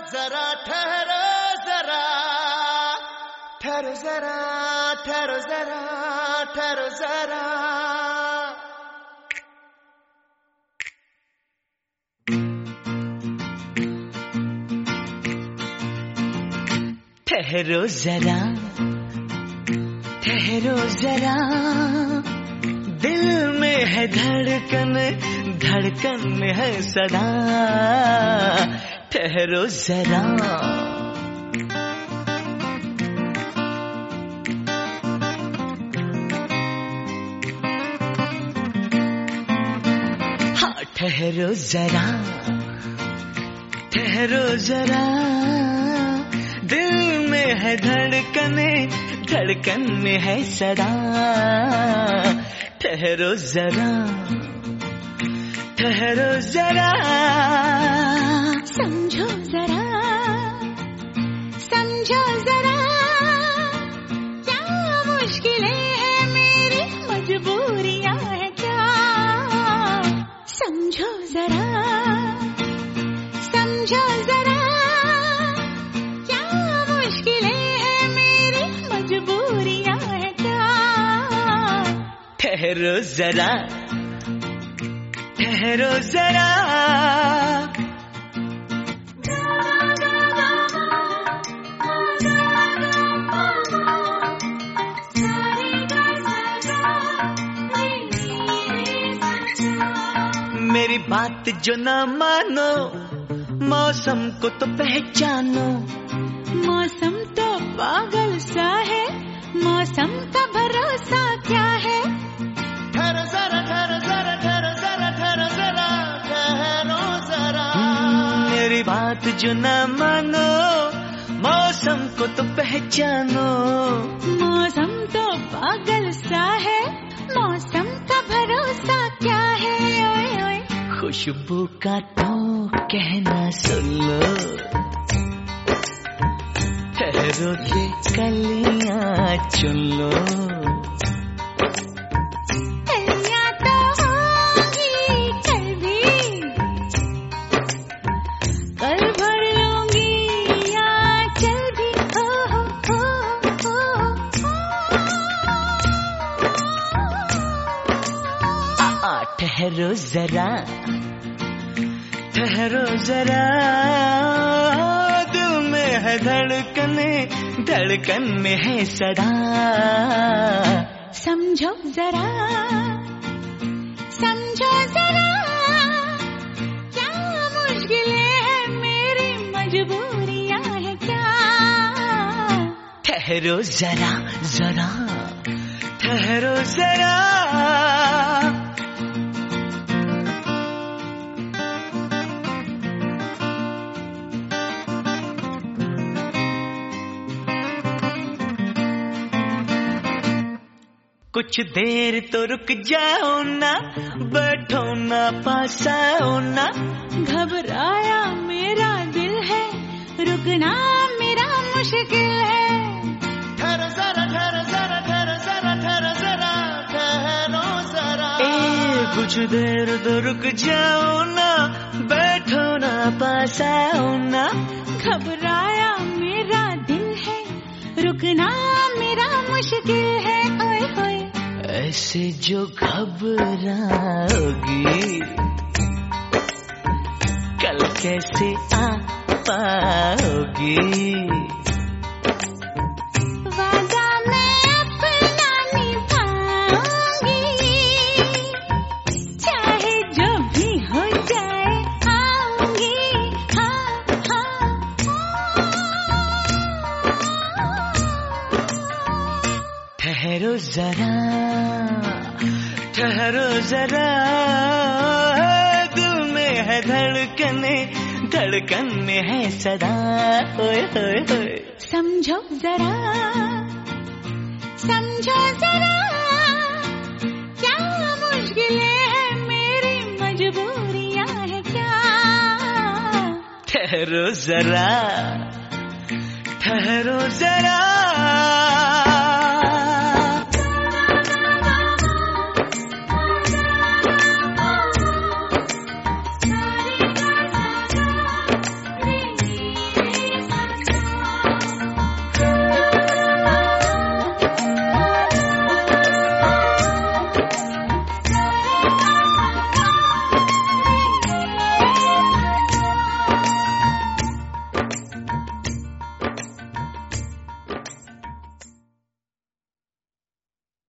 जरा ठहरो जरा, ठहरो जरा, ठहरो जरा, ठहरो जरा। ठहरो जरा, ठहरो जरा, दिल में है धड़कन, धड़कन में है सदा। ठहरो जरा, हाँ ठहरो जरा, ठहरो जरा, दिल में है धड़कने, धड़कन में है सदा। ठहरो जरा, ठहरो जरा, समझो जरा, समझो जरा, क्या मुश्किलें हैं मेरी, मजबूरियां हैं क्या। समझो जरा, समझो जरा, क्या मुश्किलें हैं मेरी, मजबूरियां हैं क्या। ठहरो जरा, ठहरो जरा, मेरी बात जो ना मानो, मौसम को तो पहचानो। मौसम तो पागल सा है, मौसम का भरोसा क्या है। ठहरो जरा, ठहरो जरा, ठहरो जरा, ठहरो जरा, ठहरो जरा, मेरी बात जो ना मानो, मौसम को तो पहचानो। मौसम तो पागल सा है, मौसम का भरोसा क्या है। ओए ओए खुशबू का तो कहना सुन लो, ठहरो के कलियां चुन लो। कलियां तो होंगी कल भी, कल भर लूंगी या चल भी। हो ठहरो जरा, ठहरो जरा, दिल में है धड़कने, धड़कन में है सदा। समझो जरा, समझो जरा, क्या मुश्किलें हैं मेरी, मजबूरियां हैं क्या। ठहरो जरा, जरा, ठहरो जरा, कुछ देर तो रुक जाओ ना, बैठो ना, पास आओ ना। घबराया मेरा दिल है, रुकना मेरा मुश्किल है। ठहरो जरा, ठहरो जरा, ठहरो जरा, ठहरो जरा, ठहरो जरा, कुछ देर तो रुक जाओ ना, बैठो ना, पास आओ ना। घबराया मेरा दिल है, रुकना मेरा मुश्किल है। ओए होए ऐसे जो घबराओगी, कल कैसे आ पाओगी। वादा मैं अपना निभाऊंगी, चाहे जो भी हो जाए आऊंगी। हाँ हाँ ठहरो जरा, ठहरो जरा, दिल में है धड़कने, धड़कन में है सदा। ओए होए होए समझो जरा, समझो जरा, क्या मुश्किलें हैं मेरी, मजबूरियां हैं क्या। ठहरो जरा, ठहरो जरा,